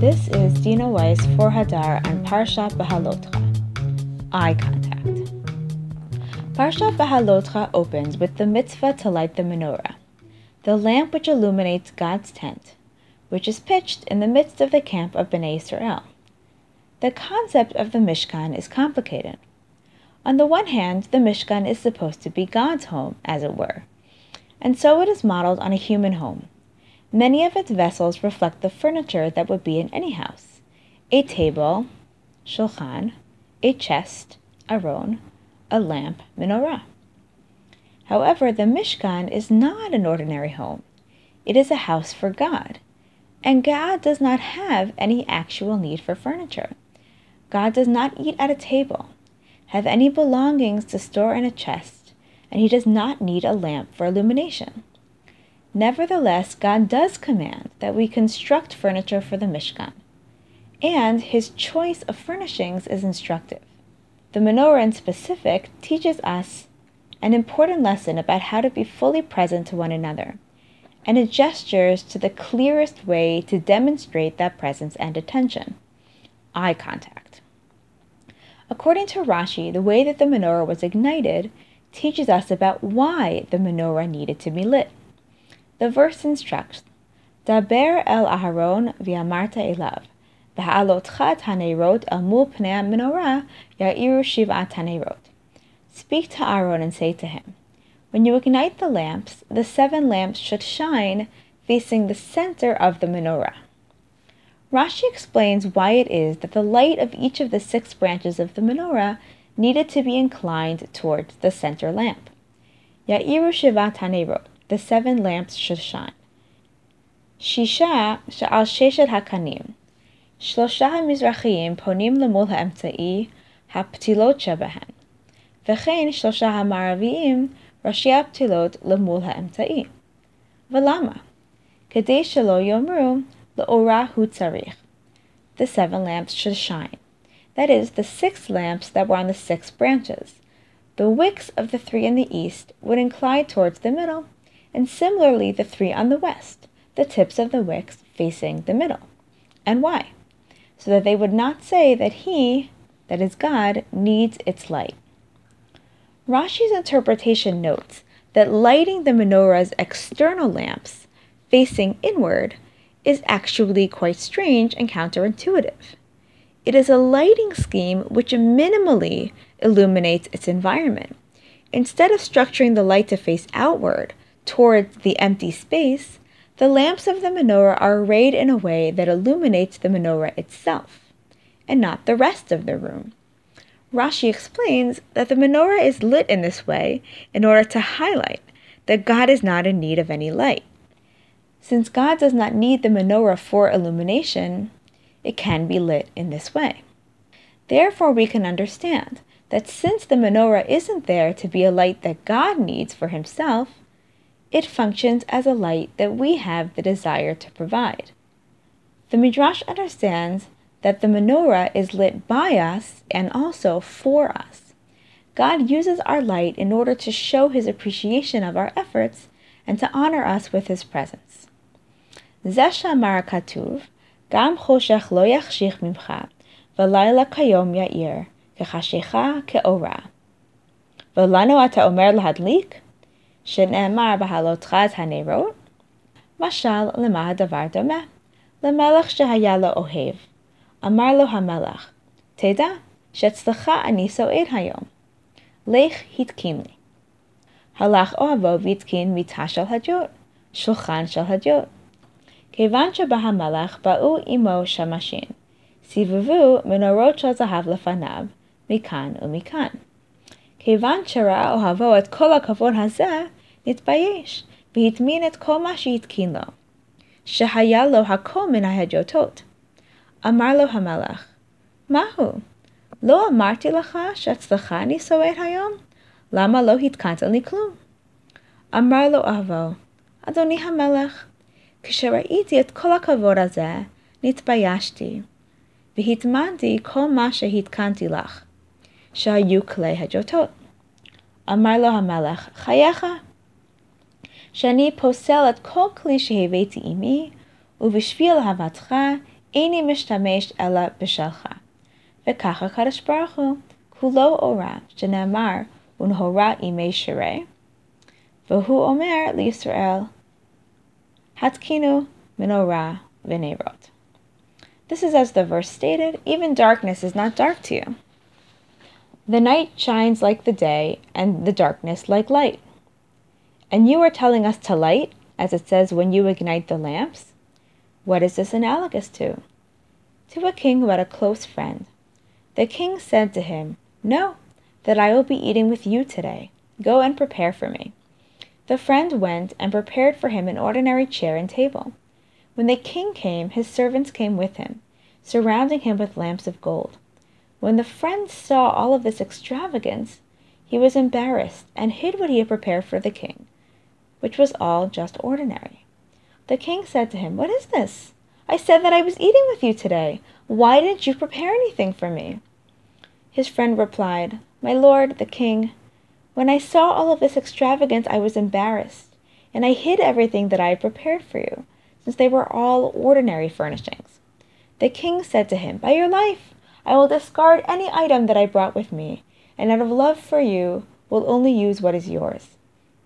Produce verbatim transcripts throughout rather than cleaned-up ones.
This is Dina Weiss for Hadar on Parshat Beha'alotcha. Eye contact. Parshat Beha'alotcha opens with the mitzvah to light the menorah, the lamp which illuminates God's tent, which is pitched in the midst of the camp of Bnei Israel. The concept of the Mishkan is complicated. On the one hand, the Mishkan is supposed to be God's home, as it were, and so it is modeled on a human home. Many of its vessels reflect the furniture that would be in any house: a table, shulchan, a chest, aron, a lamp, menorah. However, the Mishkan is not an ordinary home. It is a house for God, and God does not have any actual need for furniture. God does not eat at a table, have any belongings to store in a chest, and he does not need a lamp for illumination. Nevertheless, God does command that we construct furniture for the Mishkan, and his choice of furnishings is instructive. The menorah in specific teaches us an important lesson about how to be fully present to one another, and it gestures to the clearest way to demonstrate that presence and attention: eye contact. According to Rashi, the way that the menorah was ignited teaches us about why the menorah needed to be lit. The verse instructs, Daber el Aharon v'amarta elav, v'ha'alotcha taneirot el mul pnei menorah ya'iru shiv'at taneirot. Speak to Aaron and say to him, when you ignite the lamps, the seven lamps should shine facing the center of the menorah. Rashi explains why it is that the light of each of the six branches of the menorah needed to be inclined towards the center lamp. Ya'iru shiv'at taneirot. The seven lamps should shine. Shisha she'al sheshet hakanim. Shlosha hamizrachiyim ponim lemul ha'emtza'i ha'ptilot shebahen. V'chein shlosha ha'maraviyim rashi ha'ptilot lemul ha'emtza'i. V'lama? Kedei shelo yomru le'ora hu tzarich. The seven lamps should shine. That is, the six lamps that were on the six branches. The wicks of the three in the east would incline towards the middle, and similarly the three on the west, the tips of the wicks facing the middle. And why? So that they would not say that he, that is God, needs its light. Rashi's interpretation notes that lighting the menorah's external lamps, facing inward, is actually quite strange and counterintuitive. It is a lighting scheme which minimally illuminates its environment. Instead of structuring the light to face outward, towards the empty space, the lamps of the menorah are arrayed in a way that illuminates the menorah itself, and not the rest of the room. Rashi explains that the menorah is lit in this way in order to highlight that God is not in need of any light. Since God does not need the menorah for illumination, it can be lit in this way. Therefore, we can understand that since the menorah isn't there to be a light that God needs for himself, it functions as a light that we have the desire to provide. The Midrash understands that the menorah is lit by us and also for us. God uses our light in order to show his appreciation of our efforts and to honor us with his presence. Zeh she'amar ha'katuv, gam choshech lo yachshich mimcha, v'layla kayom ya'ir, kechashecha ke'ora. V'lanu ata omer lahadlik? שנאמר בהעלותך את הנרות, משל למה הדבר דומה? למלך שהיה לו אוהב. אמר לו המלך, תדע שאצלך אני סועד היום. לך התקין לי. הלך אוהבו והתקין מיטה של הדיוט, שולחן של הדיוט. כיוון שבא המלך באו עמו שמשים, סיבבו מנורות של זהב לפניו, מכאן ומכאן. כיוון שראה אוהבו את כל הכבוד הזה, נתבייש, והטמין את כל מה שהתקין לו, שהיה לו הכל מן ההדיוטות. אמר לו המלך, מהו? לא אמרתי לך שאצלך אני סועד היום? למה לא התקנת לי כלום? אמר לו אוהבו, אדוני המלך, כשראיתי את כל הכבוד הזה, נתביישתי, והטמנתי כל מה שהתקנתי לך, שהיו כלי הדיוטות. אמר לו המלך, חייך, שאני פוסל את כל כלי שהבאתי עמי, ובשביל אהבתך Eini mishtamesh ela b'shelcha. V'kacha Kadosh Baruch Hu, kulo ora, shenemar, unhora imei shirei. V'hu omer liYisrael, hatkinu menorah v'neirot. This is as the verse stated, even darkness is not dark to you. The night shines like the day, and the darkness like light. And you are telling us to light, as it says when you ignite the lamps? What is this analogous to? To a king who had a close friend. The king said to him, "Know that I will be eating with you today. Go and prepare for me." The friend went and prepared for him an ordinary chair and table. When the king came, his servants came with him, surrounding him with lamps of gold. When the friend saw all of this extravagance, he was embarrassed and hid what he had prepared for the king, which was all just ordinary. The king said to him, "What is this? I said that I was eating with you today. Why didn't you prepare anything for me?" His friend replied, "My lord, the king, when I saw all of this extravagance, I was embarrassed, and I hid everything that I had prepared for you, since they were all ordinary furnishings." The king said to him, "By your life, I will discard any item that I brought with me, and out of love for you, will only use what is yours."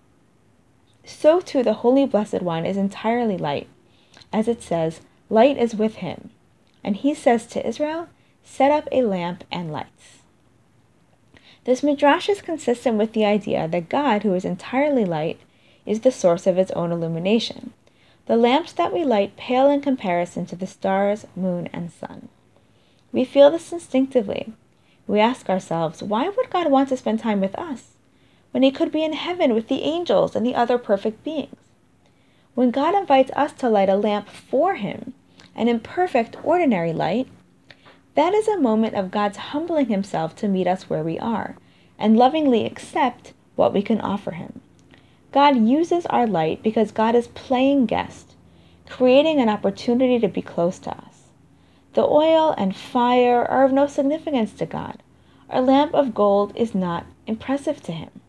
So too the Holy Blessed One is entirely light. As it says, light is with him. And he says to Israel, "Set up a lamp and lights." This midrash is consistent with the idea that God, who is entirely light, is the source of its own illumination. The lamps that we light pale in comparison to the stars, moon, and sun. We feel this instinctively. We ask ourselves, why would God want to spend time with us, when he could be in heaven with the angels and the other perfect beings? When God invites us to light a lamp for him, an imperfect, ordinary light, that is a moment of God's humbling himself to meet us where we are, and lovingly accept what we can offer him. God uses our light because God is playing guest, creating an opportunity to be close to us. The oil and fire are of no significance to God. Our lamp of gold is not impressive to him.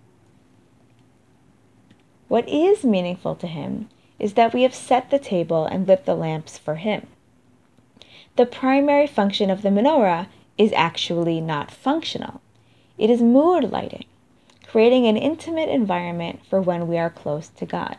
What is meaningful to him is that we have set the table and lit the lamps for him. The primary function of the menorah is actually not functional. It is mood lighting, creating an intimate environment for when we are close to God.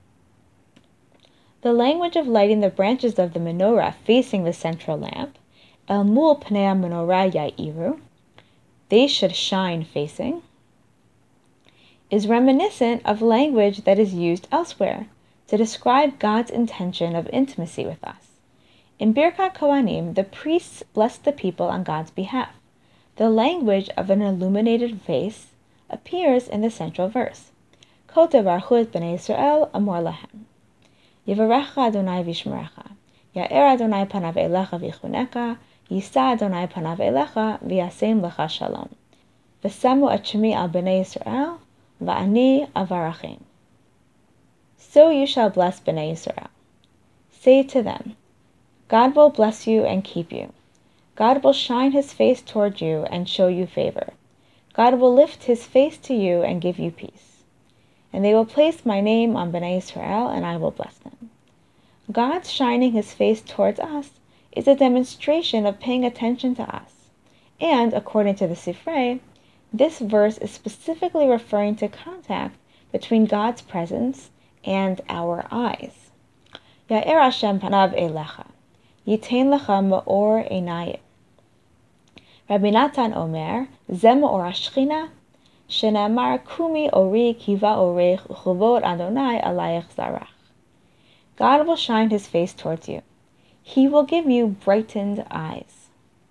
The language of lighting the branches of the menorah facing the central lamp, El mul pnei menorah ya'iru, they should shine facing, is reminiscent of language that is used elsewhere to describe God's intention of intimacy with us. In Birkat Kohanim, the priests bless the people on God's behalf. The language of an illuminated face appears in the central verse. Ko tevarchu et bnei Yisrael amor lahem. Yivarecha Adonai v'yishmerecha. Ya'er Adonai panav elecha v'yichuneka. Yisa Adonai panav elecha v'yasem lecha shalom. V'samu et shemi al bnei Yisrael va'ani avarachem. So you shall bless bnei Yisrael. Say to them, God will bless you and keep you. God will shine his face toward you and show you favor. God will lift his face to you and give you peace. And they will place my name on Bnei Israel, and I will bless them. God's shining his face towards us is a demonstration of paying attention to us. And, according to the Sifrei, this verse is specifically referring to contact between God's presence and our eyes. Ya'er Hashem panav elecha. Yitain lecha me'or einayim. Rabbi Natan Omer, Ze me'or hashchina, shene'amar kumi ori kiva orech uchavod Adonai alayich zarach. God will shine his face towards you. He will give you brightened eyes.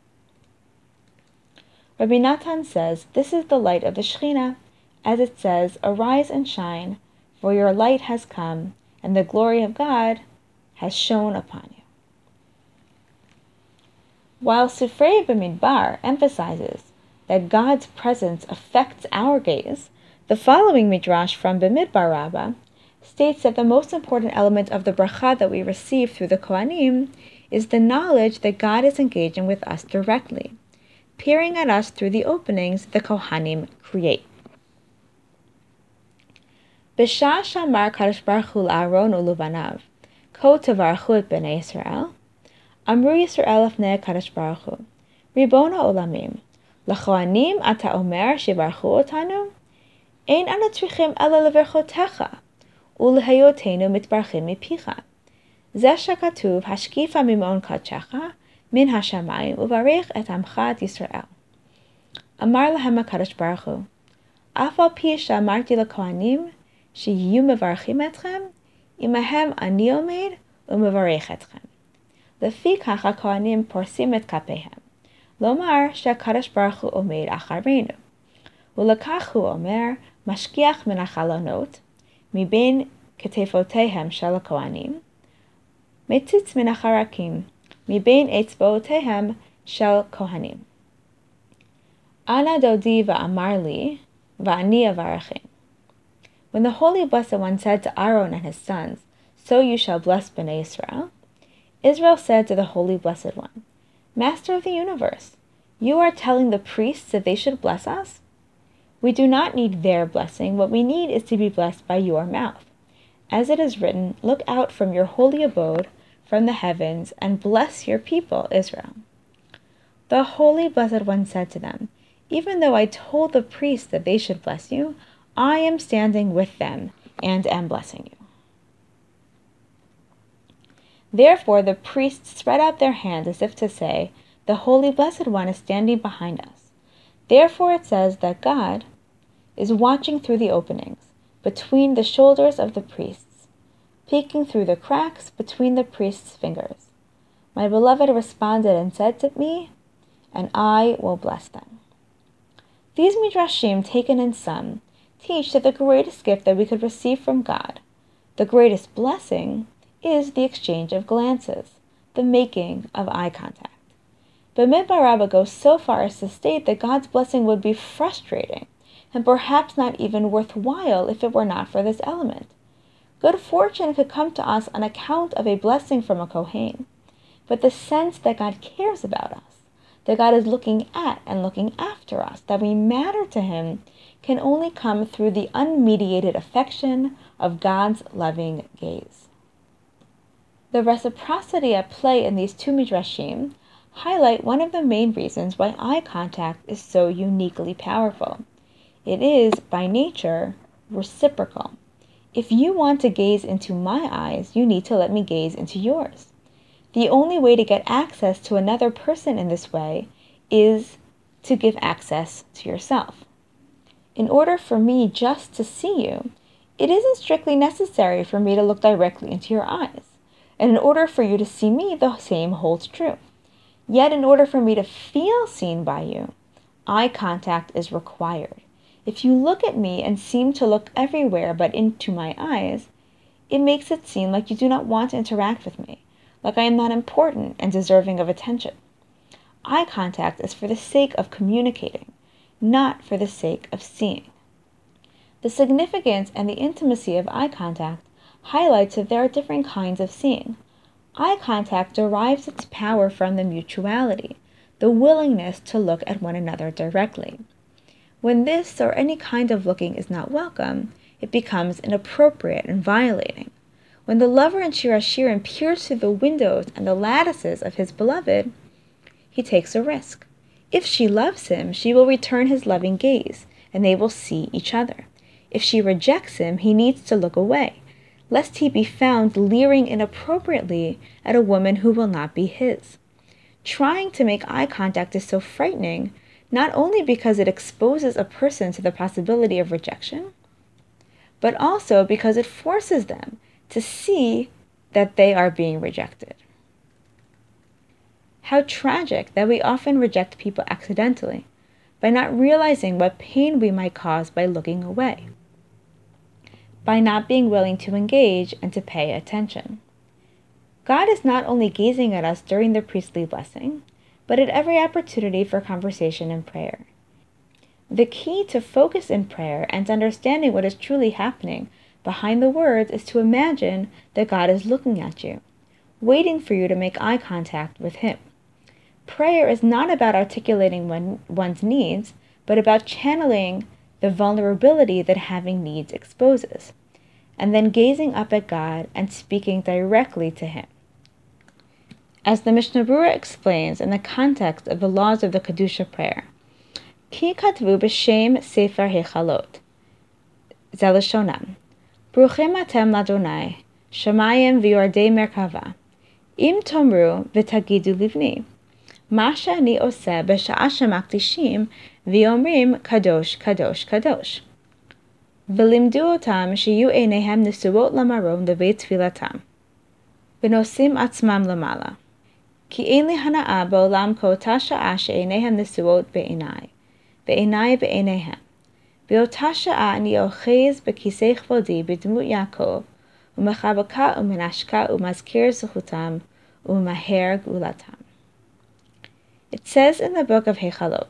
Rabbi Natan says, this is the light of the Shekhinah, as it says, arise and shine, for your light has come, and the glory of God has shone upon you. While Sifrei B'Midbar emphasizes that God's presence affects our gaze, the following midrash from B'Midbar Rabbah states that the most important element of the bracha that we receive through the Kohanim is the knowledge that God is engaging with us directly, peering at us through the openings the Kohanim create. B'shah shamar Kadosh Baruch Hu l'Aaron u'lubanav, ko tevarchu et b'nei Yisrael, Amru Yisrael lefnei HaKadosh Baruch Hu, Ribon ha'olamim, לכהנים אתה אומר שיברכו אותנו? אין אנו צריכים אלא לברכותיך, ולהיותנו מתברכים מפיך. זה שכתוב, השקיפה ממעון קדשך, מן השמיים, וברך את עמך את ישראל. אמר להם הקדוש ברוך הוא, אף על פי שאמרתי לכהנים, שיהיו מברכים אתכם, עמהם אני עומד ומברך אתכם. לפי כך הכהנים פורסים את כפיהם, לומר שהקדוש ברוך הוא עומד אחרינו. ולכך הוא אומר, משגיח מן החלונות, מבין כתפותיהם של הכהנים, מציץ מן החרקים, מבין אצבעותיהם של כהנים. אנא דודי ואמר לי, ואני אברכם. When the Holy Blessed One said to Aaron and his sons, so you shall bless Bnei Israel, Israel said to the Holy Blessed One, Master of the universe, you are telling the priests that they should bless us? We do not need their blessing. What we need is to be blessed by your mouth. As it is written, look out from your holy abode, from the heavens, and bless your people, Israel. The Holy Blessed One said to them, even though I told the priests that they should bless you, I am standing with them and am blessing you. Therefore the priests spread out their hands as if to say, the Holy Blessed One is standing behind us. Therefore it says that God is watching through the openings between the shoulders of the priests, peeking through the cracks between the priests' fingers. My beloved responded and said to me, and I will bless them. These midrashim, taken in sum, teach that the greatest gift that we could receive from God, the greatest blessing, is the exchange of glances, the making of eye contact. Bamidbar Rabbah goes so far as to state that God's blessing would be frustrating and perhaps not even worthwhile if it were not for this element. Good fortune could come to us on account of a blessing from a Kohen, but the sense that God cares about us, that God is looking at and looking after us, that we matter to Him, can only come through the unmediated affection of God's loving gaze. The reciprocity at play in these two midrashim highlight one of the main reasons why eye contact is so uniquely powerful. It is, by nature, reciprocal. If you want to gaze into my eyes, you need to let me gaze into yours. The only way to get access to another person in this way is to give access to yourself. In order for me just to see you, it isn't strictly necessary for me to look directly into your eyes. And in order for you to see me, the same holds true. Yet in order for me to feel seen by you, eye contact is required. If you look at me and seem to look everywhere but into my eyes, it makes it seem like you do not want to interact with me, like I am not important and deserving of attention. Eye contact is for the sake of communicating, not for the sake of seeing. The significance and the intimacy of eye contact highlights that there are different kinds of seeing. Eye contact derives its power from the mutuality, the willingness to look at one another directly. When this or any kind of looking is not welcome, it becomes inappropriate and violating. When the lover in Shir HaShirim peers through the windows and the lattices of his beloved, he takes a risk. If she loves him, she will return his loving gaze, and they will see each other. If she rejects him, he needs to look away, lest he be found leering inappropriately at a woman who will not be his. Trying to make eye contact is so frightening, not only because it exposes a person to the possibility of rejection, but also because it forces them to see that they are being rejected. How tragic that we often reject people accidentally, by not realizing what pain we might cause by looking away, by not being willing to engage and to pay attention. God is not only gazing at us during the priestly blessing, but at every opportunity for conversation and prayer. The key to focus in prayer and to understanding what is truly happening behind the words is to imagine that God is looking at you, waiting for you to make eye contact with Him. Prayer is not about articulating one, one's needs, but about channeling the vulnerability that having needs exposes, and then gazing up at God and speaking directly to Him. As the Mishnah Berurah explains in the context of the laws of the Kedusha prayer, Ki katvu b'shem sefer hechalot, zelashonam, bruchem atem ladonai, shamayim v'yordei merkava, im tomru v'tagidu livni, ma shani oseh b'sha'a shemakdishim v'yomrim kadosh kadosh kadosh. V'limdu otam shiyu einehem nesuot lamarom levei tfilatam, v'nosim atzmam lamala. Ki ein li hana'a ba'olam ka'ota sha'a she'einehem nesuot be'einai, be'einai be'einehem. Be'ota sha'a ani ochez b'kisei chvodi b'dmut Yaakov, u'mechabaka u'menashka u'mazkir zuchutam u'maher gulatam. It says in the book of Hechalot,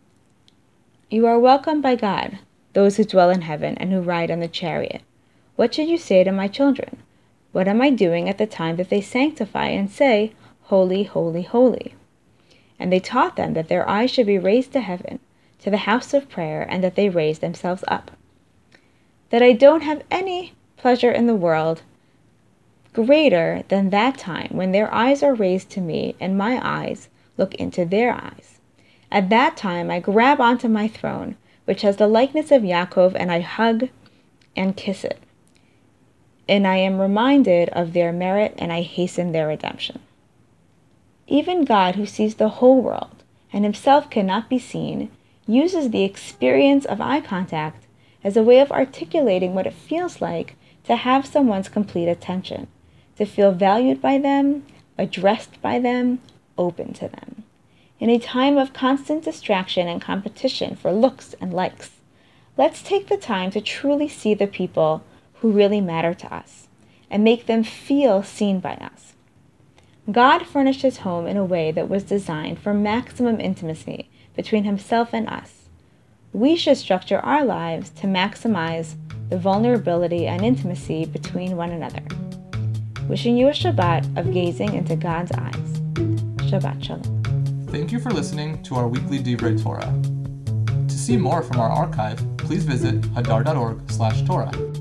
"You are welcomed by God, those who dwell in heaven and who ride on the chariot. What should you say to my children? What am I doing at the time that they sanctify and say, Holy, holy, holy?" And they taught them that their eyes should be raised to heaven, to the house of prayer, and that they raise themselves up. That I don't have any pleasure in the world greater than that time when their eyes are raised to me and my eyes look into their eyes. At that time I grab onto my throne, which has the likeness of Yaakov, and I hug and kiss it. And I am reminded of their merit, and I hasten their redemption. Even God, who sees the whole world and himself cannot be seen, uses the experience of eye contact as a way of articulating what it feels like to have someone's complete attention, to feel valued by them, addressed by them, open to them. In a time of constant distraction and competition for looks and likes, let's take the time to truly see the people who really matter to us and make them feel seen by us. God furnished his home in a way that was designed for maximum intimacy between himself and us. We should structure our lives to maximize the vulnerability and intimacy between one another. Wishing you a Shabbat of gazing into God's eyes. Shabbat Shalom. Thank you for listening to our weekly Divrei Torah. To see more from our archive, please visit hadar dot org slash Torah.